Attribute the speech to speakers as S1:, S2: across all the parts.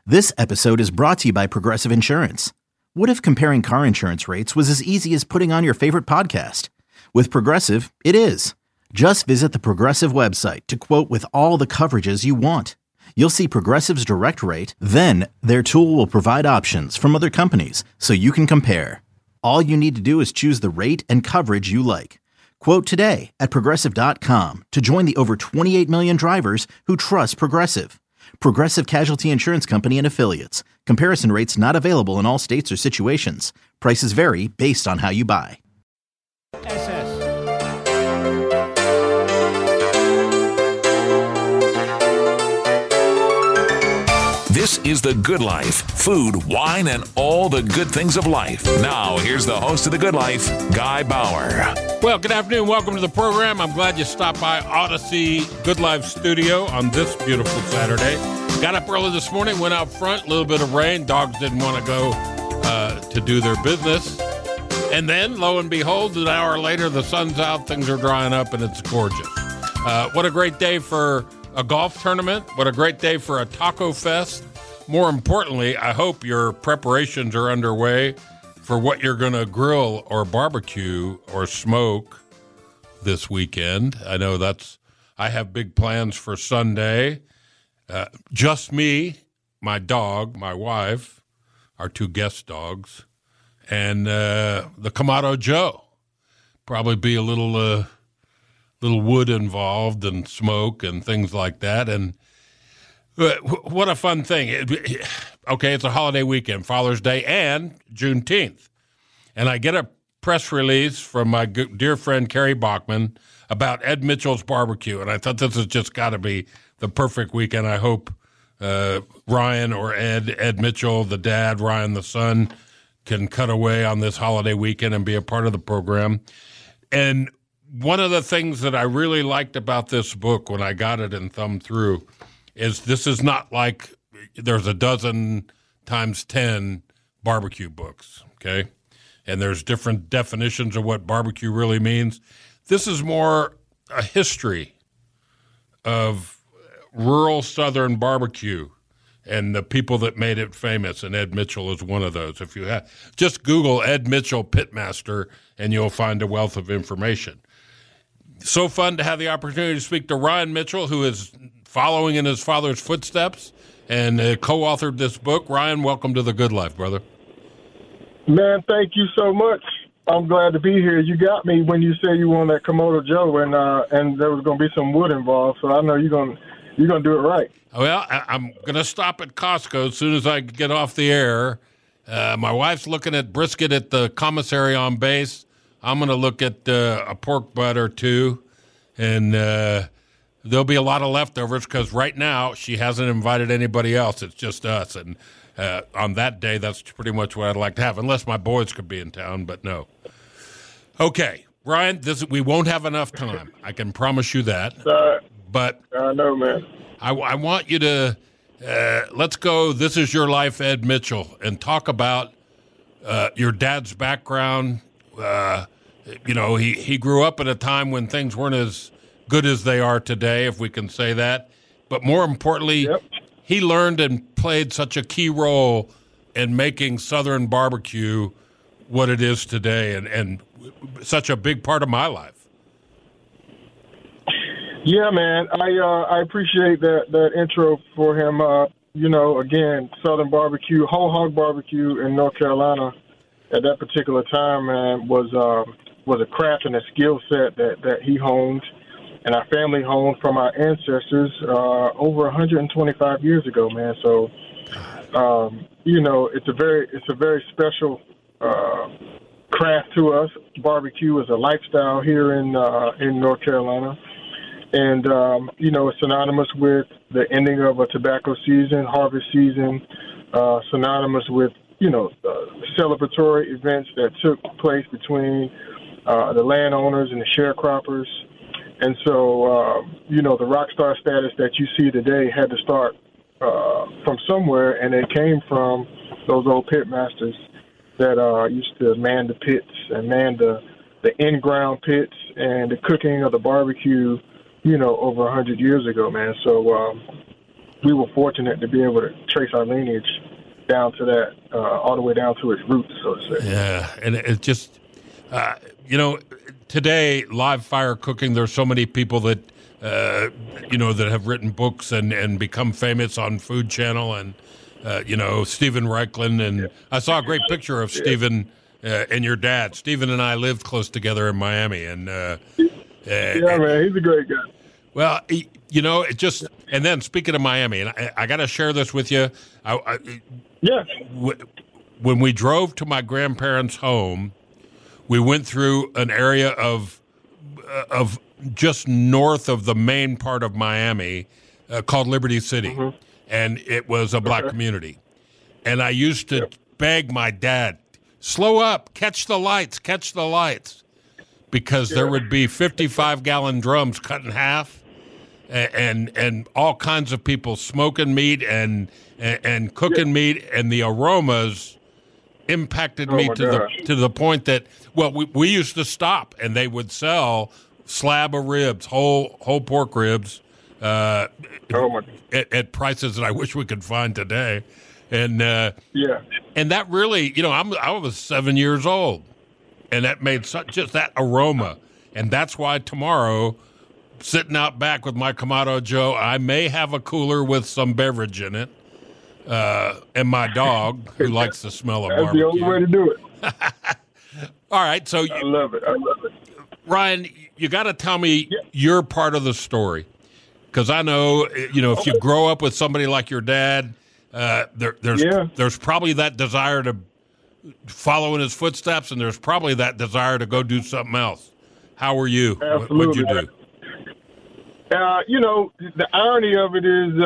S1: This episode is brought to you by Progressive Insurance. What if comparing car insurance rates was as easy as putting on your favorite podcast? With Progressive, it is. Just visit the Progressive website to quote with all the coverages you want. You'll see Progressive's direct rate, then their tool will provide options from other companies so you can compare. All you need to do is choose the rate and coverage you like. Quote today at Progressive.com to join the over 28 million drivers who trust Progressive. Progressive Casualty Insurance Company and Affiliates. Comparison rates not available in all states or situations. Prices vary based on how you buy.
S2: This is The Good Life. Food, wine, and all the good things of life. Now, here's the host of The Good Life, Guy Bauer.
S3: Well, good afternoon. Welcome to the program. I'm glad you stopped by Odyssey Good Life Studio on this beautiful Saturday. Got up early this morning, went out front, a little bit of rain. Dogs didn't want to go to do their business. And then, lo and behold, an hour later, the sun's out, things are drying up, and it's gorgeous. What a great day for a golf tournament. What a great day for a taco fest. More importantly, I hope your preparations are underway for what you're going to grill or barbecue or smoke this weekend. I know I have big plans for Sunday. Just me, my dog, my wife, our two guest dogs, and the Kamado Joe. Probably be a little wood involved and smoke and things like that. And what a fun thing. Okay, it's a holiday weekend, Father's Day and Juneteenth. And I get a press release from my dear friend Carrie Bachman about Ed Mitchell's barbecue. And I thought this has just got to be the perfect weekend. I hope Ryan or Ed Mitchell, the dad, Ryan, the son, can cut away on this holiday weekend and be a part of the program. And one of the things that I really liked about this book when I got it and thumbed through is this is not like there's a dozen times 10 barbecue books, okay? And there's different definitions of what barbecue really means. This is more a history of rural Southern barbecue and the people that made it famous, and Ed Mitchell is one of those. If you just Google Ed Mitchell Pitmaster, and you'll find a wealth of information. So fun to have the opportunity to speak to Ryan Mitchell, who is following in his father's footsteps and co-authored this book. Ryan, welcome to The Good Life, brother.
S4: Man, thank you so much. I'm glad to be here. You got me when you said you wanted that Kamado Joe, and there was going to be some wood involved, so I know you're going to do it right.
S3: Well, I'm going to stop at Costco as soon as I get off the air. My wife's looking at brisket at the commissary on base. I'm going to look at a pork butt or two, and there'll be a lot of leftovers because right now she hasn't invited anybody else. It's just us. And on that day, that's pretty much what I'd like to have, unless my boys could be in town, but no. Okay, Ryan, we won't have enough time. I can promise you that. But
S4: I know, man.
S3: I want you to, let's go, This Is Your Life, Ed Mitchell, and talk about your dad's background. He grew up at a time when things weren't as good as they are today, if we can say that. But more importantly, He learned and played such a key role in making Southern barbecue what it is today and such a big part of my life.
S4: Yeah, man. I appreciate that intro for him. Again, Southern barbecue, whole hog barbecue in North Carolina at that particular time, man, was a craft and a skill set that he honed and our family honed from our ancestors over 125 years ago, man. So, it's a very special craft to us. Barbecue is a lifestyle here in North Carolina. And, it's synonymous with the ending of a tobacco season, harvest season, synonymous with, celebratory events that took place between the landowners and the sharecroppers. And so, the rock star status that you see today had to start from somewhere, and it came from those old pit masters that used to man the pits and man the in-ground pits and the cooking of the barbecue, over 100 years ago, man. So, we were fortunate to be able to trace our lineage down to that, all the way down to its roots, so to say.
S3: Yeah, and it just, today, live fire cooking, there's so many people that, that have written books and become famous on Food Channel and, Stephen Reichlin. And I saw a great picture of Stephen and your dad. Stephen and I lived close together in Miami. And
S4: man, he's a great guy.
S3: Well, it just, and then speaking of Miami, and I got to share this with you. When we drove to my grandparents' home, we went through an area of just north of the main part of Miami called Liberty City, and it was a black community. And I used to beg my dad, slow up, catch the lights, because there would be 55-gallon drums cut in half, and all kinds of people smoking meat and cooking meat, and the aromas impacted me to the point that, we used to stop, and they would sell slab of ribs, whole pork ribs, at prices that I wish we could find today, and that really, I was 7 years old, and that made just that aroma, and that's why tomorrow, sitting out back with my Kamado Joe, I may have a cooler with some beverage in it, and my dog who likes the smell of barbecue.
S4: That's the only way to do it.
S3: All right, so
S4: I love it.
S3: Ryan, you got to tell me your part of the story, because I know, if you grow up with somebody like your dad, there's probably that desire to follow in his footsteps, and there's probably that desire to go do something else. How were you?
S4: Absolutely.
S3: What'd you do?
S4: The irony of it is,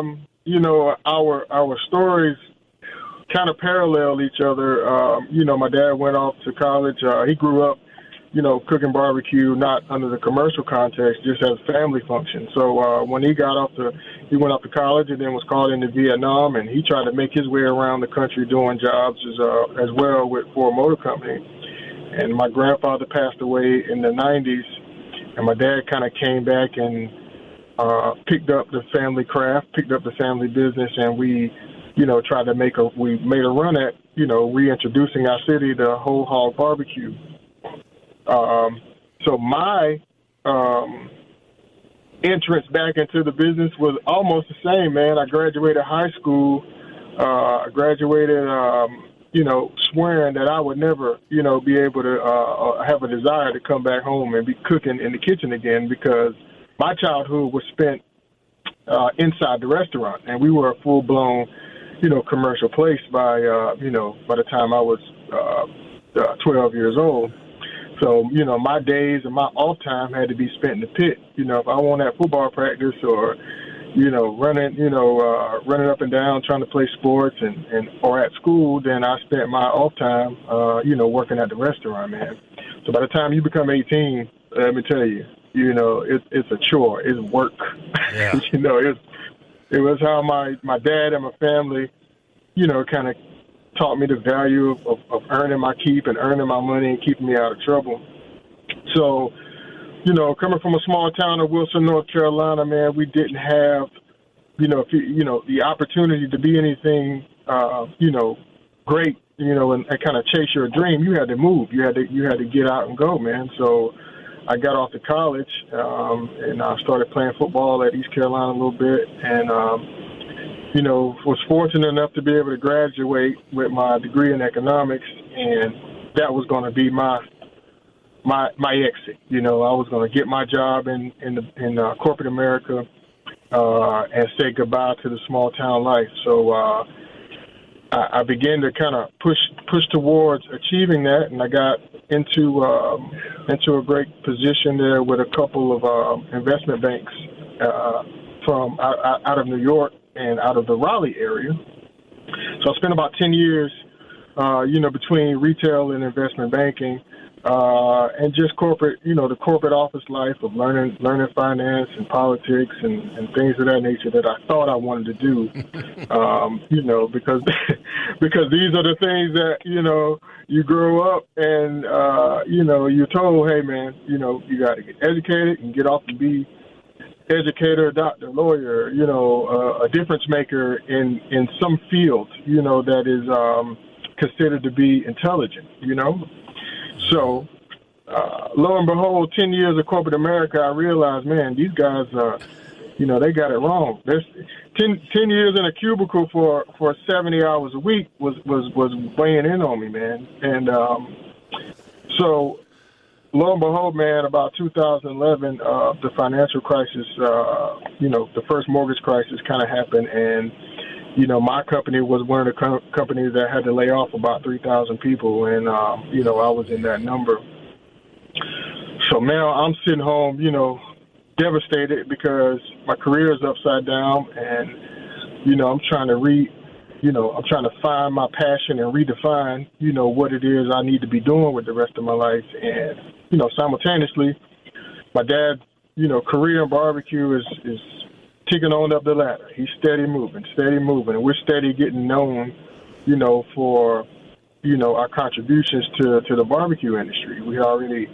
S4: our stories kind of parallel each other. My dad went off to college. He grew up, cooking barbecue, not under the commercial context, just as a family function. So when he went off to college and then was called into Vietnam, and he tried to make his way around the country doing jobs as well with Ford Motor Company. And my grandfather passed away in the 90s, and my dad kind of came back and picked up the family craft, picked up the family business, and we tried to made a run at, reintroducing our city to whole hog barbecue. So my entrance back into the business was almost the same, man. I graduated high school. I graduated, swearing that I would never, be able to have a desire to come back home and be cooking in the kitchen again, because my childhood was spent inside the restaurant, and we were a full-blown, commercial place by the time I was 12 years old. So, my days and my off time had to be spent in the pit. If I wanted at football practice or, running up and down trying to play sports or at school, then I spent my off time, working at the restaurant, man. So by the time you become 18, let me tell you, it's a chore. It's work.
S3: Yeah.
S4: It was how my dad and my family, kind of taught me the value of earning my keep and earning my money and keeping me out of trouble. So, coming from a small town of Wilson, North Carolina, man, we didn't have, the opportunity to be anything, great, and kind of chase your dream. You had to move. You had to get out and go, man. So I got off to college, and I started playing football at East Carolina a little bit, and was fortunate enough to be able to graduate with my degree in economics, and that was going to be my exit. I was going to get my job in corporate America and say goodbye to the small town life. So I began to kind of push towards achieving that, and I got into a great position there with a couple of investment banks from out of New York and out of the Raleigh area. So I spent about 10 years, between retail and investment banking, and just corporate, the corporate office life of learning finance and politics and things of that nature that I thought I wanted to do, because these are the things that, you grow up and, you're told, hey, man, you got to get educated and get off and be educator, doctor, lawyer, a difference maker in some field, that is considered to be intelligent, So, lo and behold, 10 years of corporate America, I realized, man, these guys, they got it wrong. There's 10 years in a cubicle for 70 hours a week was weighing in on me, man. And so, lo and behold, man, about 2011, the financial crisis, the first mortgage crisis kind of happened. And, my company was one of the companies that had to lay off about 3,000 people. And, I was in that number. So now I'm sitting home, devastated because my career is upside down. And, I'm trying to find my passion and redefine, what it is I need to be doing with the rest of my life. And, simultaneously, my dad's, career in barbecue is ticking on up the ladder. He's steady moving. And we're steady getting known, for, our contributions to the barbecue industry. We already,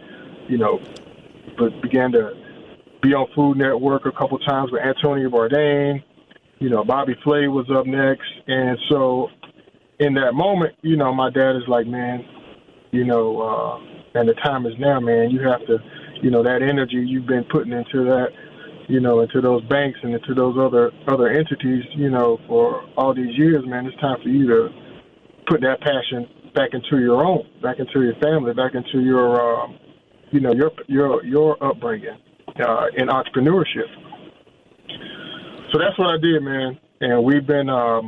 S4: began to be on Food Network a couple times with Antonio Bourdain. Bobby Flay was up next. And so in that moment, my dad is like, man, and the time is now, man. You have to, that energy you've been putting into that, into those banks and into those other entities, for all these years, man, it's time for you to put that passion back into your own, back into your family, back into your, your upbringing in entrepreneurship. So that's what I did, man. And we've been,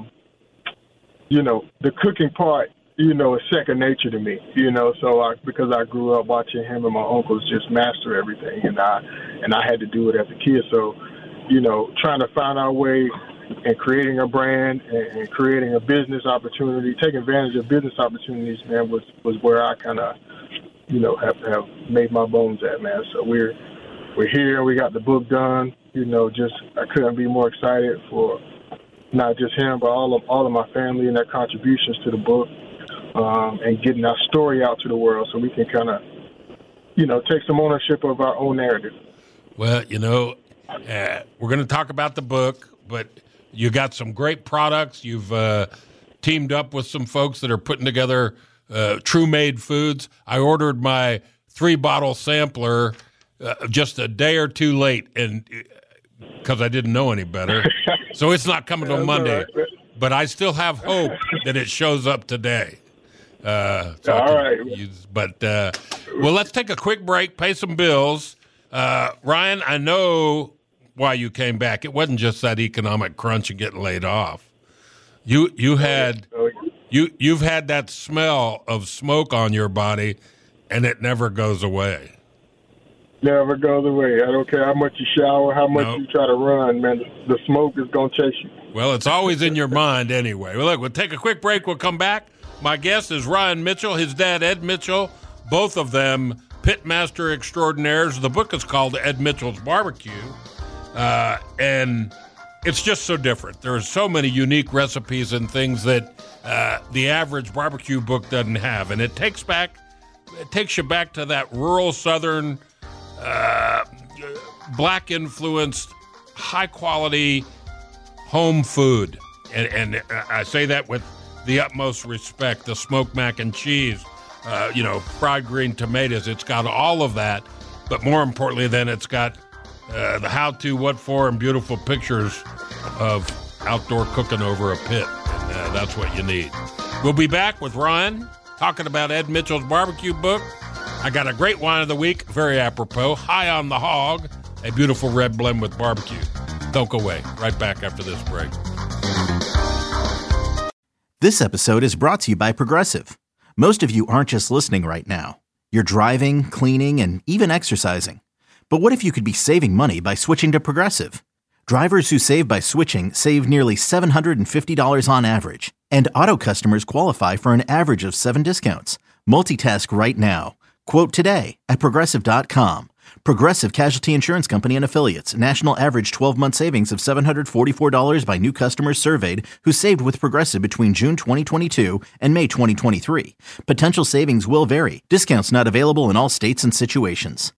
S4: the cooking part, is second nature to me, so because I grew up watching him and my uncles just master everything, and I had to do it as a kid. So, trying to find our way and creating a brand and creating a business opportunity, taking advantage of business opportunities, man, was where I kind of, have made my bones at, man. So we're here. We got the book done. I couldn't be more excited for not just him, but all of my family and their contributions to the book. And getting our story out to the world so we can kind of, take some ownership of our own narrative.
S3: Well, we're going to talk about the book, but you got some great products. You've teamed up with some folks that are putting together True Made Foods. I ordered my 3-bottle sampler just a day or two late, and because I didn't know any better. So it's not coming till Monday. Right. But I still have hope that it shows up today. All right. Well, let's take a quick break, pay some bills. Ryan, I know why you came back. It wasn't just that economic crunch and getting laid off. You've had that smell of smoke on your body, and it never goes away.
S4: Never goes away. I don't care how much you shower, how much you try to run, man. The smoke is going to chase you.
S3: Well, it's always in your mind anyway. Well, look, we'll take a quick break. We'll come back. My guest is Ryan Mitchell, his dad, Ed Mitchell, both of them pitmaster extraordinaires. The book is called Ed Mitchell's Barbecue, and it's just so different. There are so many unique recipes and things that the average barbecue book doesn't have, and it takes you back to that rural Southern, black-influenced, high-quality home food, and I say that with the utmost respect. The smoked mac and cheese, fried green tomatoes. It's got all of that, but more importantly, then it's got the how-to, what for, and beautiful pictures of outdoor cooking over a pit. And that's what you need. We'll be back with Ryan talking about Ed Mitchell's barbecue book. I got a great wine of the week, very apropos, High on the Hog, a beautiful red blend with barbecue. Don't go away. Right back after this break.
S1: This episode is brought to you by Progressive. Most of you aren't just listening right now. You're driving, cleaning, and even exercising. But what if you could be saving money by switching to Progressive? Drivers who save by switching save nearly $750 on average. And auto customers qualify for an average of 7 discounts. Multitask right now. Quote today at Progressive.com. Progressive Casualty Insurance Company and Affiliates. National average 12-month savings of $744 by new customers surveyed who saved with Progressive between June 2022 and May 2023. Potential savings will vary. Discounts not available in all states and situations.